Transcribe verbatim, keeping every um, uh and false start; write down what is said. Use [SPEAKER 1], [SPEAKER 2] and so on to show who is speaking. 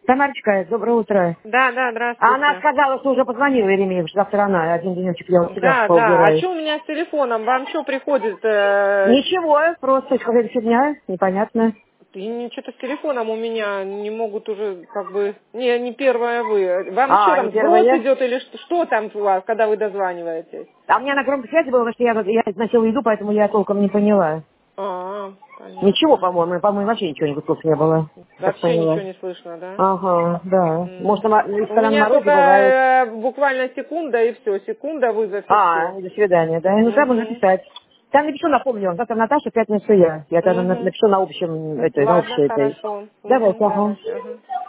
[SPEAKER 1] Тамарочка, доброе утро.
[SPEAKER 2] Да, да, здравствуйте.
[SPEAKER 1] Она сказала, что уже позвонила Еремееву, что завтра она, один денечек я у себя
[SPEAKER 2] Да, да. А
[SPEAKER 1] поубираю.
[SPEAKER 2] что у меня с телефоном? Вам что приходит? Э...
[SPEAKER 1] Ничего, просто какая-то фигня, непонятно.
[SPEAKER 2] И что-то с телефоном у меня не могут уже, как бы, не, не первая вы. Вам что
[SPEAKER 1] А, не
[SPEAKER 2] там,
[SPEAKER 1] первая
[SPEAKER 2] сброс
[SPEAKER 1] я?
[SPEAKER 2] идет или что, что там у вас, когда вы дозваниваетесь?
[SPEAKER 1] А у меня на громкой связи было, потому что я, я носила еду, поэтому я толком не поняла.
[SPEAKER 2] А,
[SPEAKER 1] Ничего,
[SPEAKER 2] понятно.
[SPEAKER 1] по-моему, по-моему, вообще ничего не тут не было. Так
[SPEAKER 2] Вообще
[SPEAKER 1] поняла.
[SPEAKER 2] ничего не слышно, да?
[SPEAKER 1] Ага, да.
[SPEAKER 2] М.
[SPEAKER 1] Может, на,
[SPEAKER 2] У
[SPEAKER 1] когда на
[SPEAKER 2] меня
[SPEAKER 1] морозе
[SPEAKER 2] только
[SPEAKER 1] бывает.
[SPEAKER 2] э, буквально секунда и все, секунда вызов и
[SPEAKER 1] А,
[SPEAKER 2] все.
[SPEAKER 1] до свидания, да? Ну, там можно
[SPEAKER 2] Угу.
[SPEAKER 1] написать. Там напишу, напомню вам. Завтра Наташа, в пятницу я. Я тогда на-
[SPEAKER 2] Угу.
[SPEAKER 1] напишу на общем, этой, на
[SPEAKER 2] Ладно,
[SPEAKER 1] общей этой.
[SPEAKER 2] хорошо.
[SPEAKER 1] Давайте,
[SPEAKER 2] Угу,
[SPEAKER 1] ага.
[SPEAKER 2] давайте. Ага.